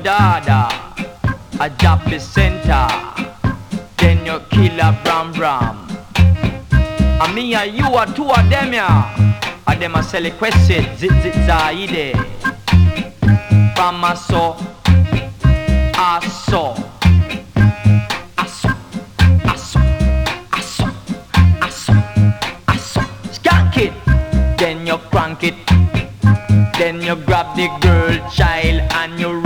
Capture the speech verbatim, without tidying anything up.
dada, a Jappy center. Then you kill a Bram Bram. And me and you are two of them, yeah. And them a sell a question, zit zit zaide. Bamaso, aso, aso, aso, aso, aso, aso. Skank it, then you crank it. Then you grab the girl child and you